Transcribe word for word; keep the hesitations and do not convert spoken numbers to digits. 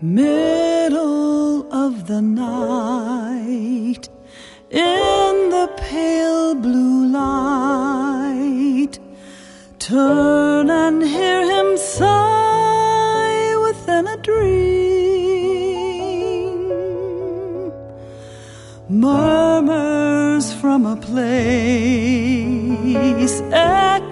Middle of the night, in the pale blue light, turn and hear him sigh within a dream. Murmurs from a place